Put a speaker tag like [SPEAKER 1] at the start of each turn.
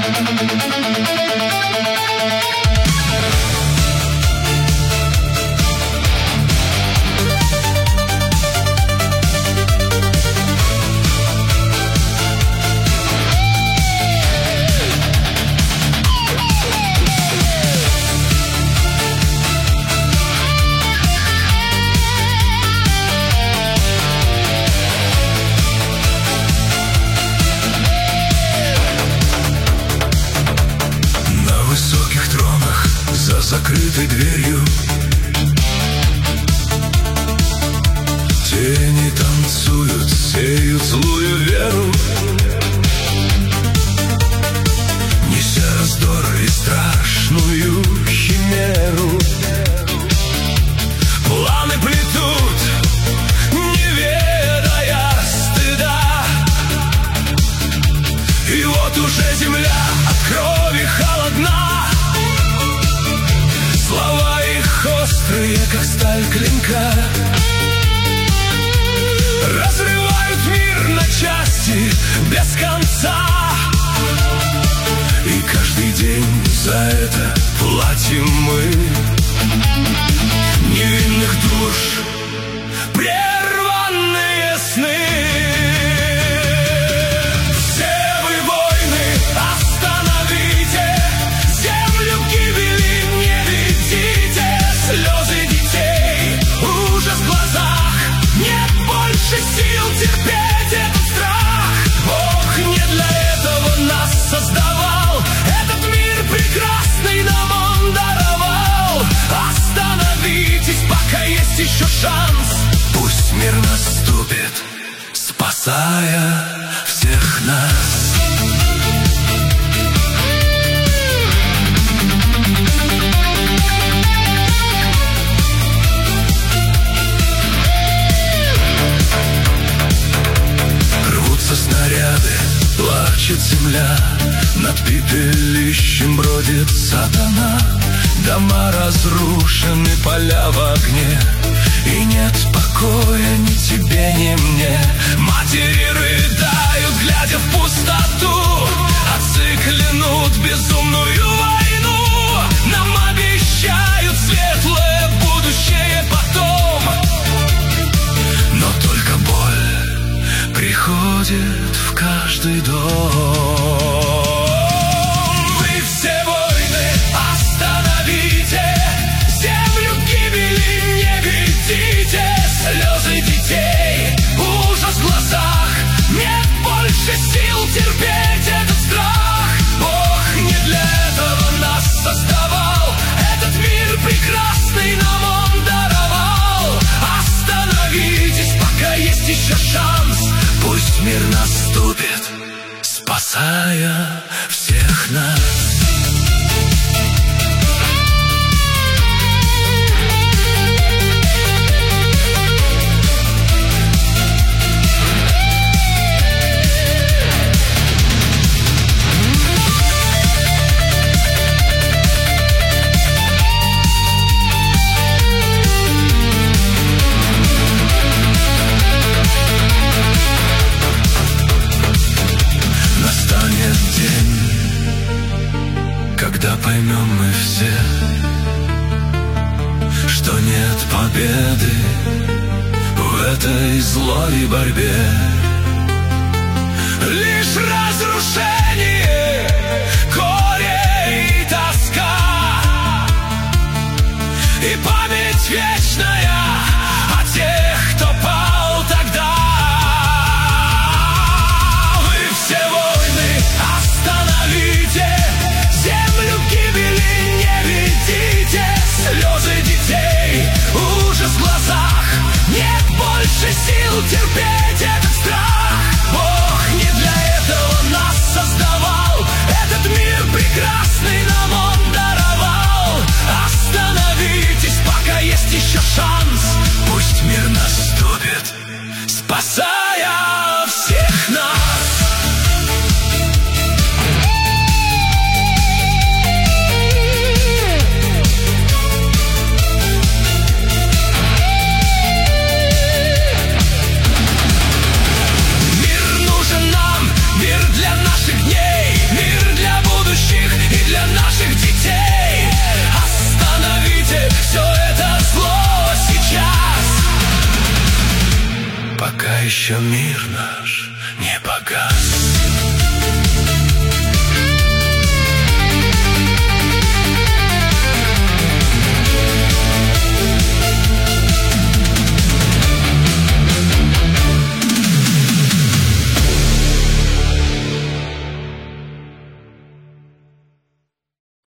[SPEAKER 1] Закрытой дверью тени танцуют, сеют злую веру, неся раздор и страшную химеру. Планы плетут, не ведая стыда, и вот уже земля от крови холодна. Слова их острые, как сталь клинка, разрывают мир на части без конца. И каждый день за это платим мы. Невинных душ прерванные сны. Сил терпеть этот страх. Бог не для этого нас создавал. Этот мир прекрасный нам Он даровал. Остановитесь, пока есть еще шанс. Пусть мир наступит, спасая всех нас. Снаряды, плачет земля, над пепелищем бродит сатана. Дома разрушены, поля в огне, и нет покоя ни тебе, ни мне. Матери рыдают, глядя в пустоту. Отцы клянут безумную войну. Нам обещают светлое будущее потом, но только боль приходит в каждый дом. Вы все войны остановите, землю к гибели не ведите. Слезы детей, ужас в глазах, нет больше сил терпеть этот страх. Бог не для этого нас создавал. Этот мир прекрасный нам Он даровал. Остановитесь, пока есть еще шанс. Пусть мир наступит, спасая всех нас. Когда поймем мы все, что нет победы в этой злой борьбе, лишь разрушение, горе и тоска, и память вечная о тех, кто пал тогда. Вы все войны остановите, землю к гибели не ведите. Слезы детей, ужас в глазах, нет больше сил терпеть этот страх. Бог не для этого нас создал. пока еще мир наш не погас.